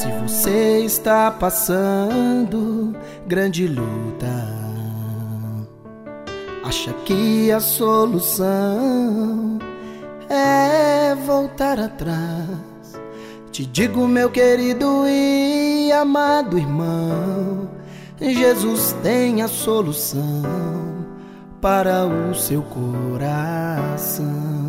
Se você está passando grande luta, acha que a solução é voltar atrás, te digo, meu querido e amado irmão, Jesus tem a solução para o seu coração.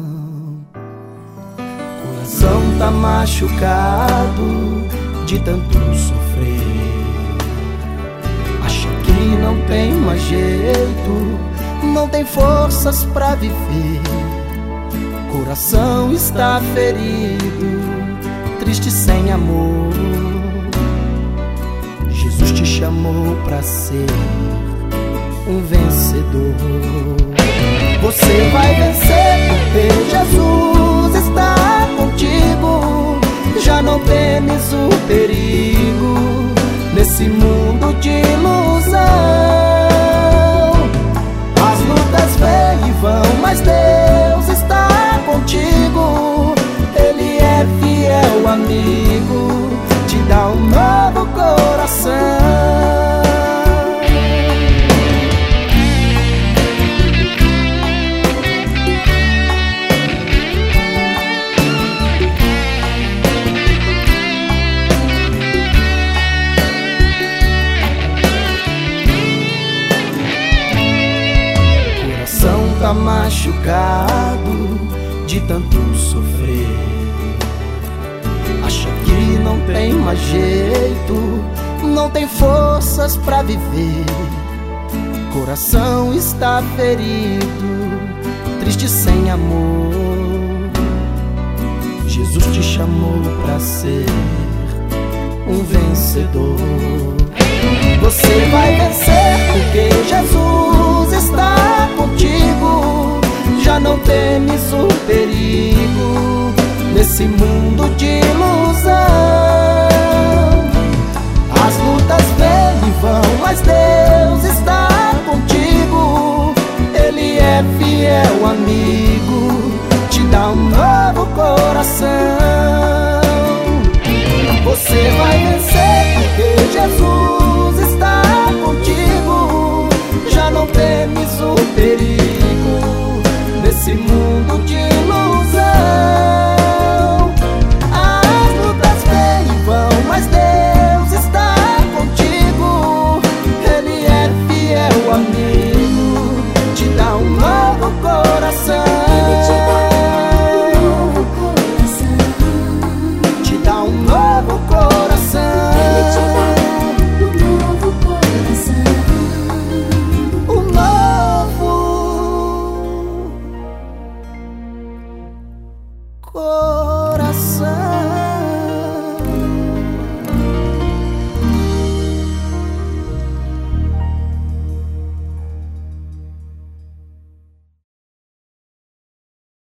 O coração tá machucado de tanto sofrer, acha que não tem mais jeito, não tem forças pra viver. Coração está ferido, triste sem amor. Jesus te chamou pra ser um vencedor. Você vai vencer porque Jesus está contigo. Já não temes o perigo nesse mundo de ilusão. As lutas vêm e vão, mas Deus está contigo. Ele é fiel amigo, te dá um novo coração. Tá machucado de tanto sofrer, acha que não tem mais jeito, não tem forças pra viver. Coração está ferido, triste sem amor. Jesus te chamou pra ser um vencedor. Você vai vencer porque Jesus está contigo. Já não temes o perigo nesse mundo de ilusão. As lutas vêm e vão, mas Deus está contigo. Ele é fiel amigo, te dá um novo coração. Você vai vencer porque Jesus está contigo. Já não temes o perigo nesse mundo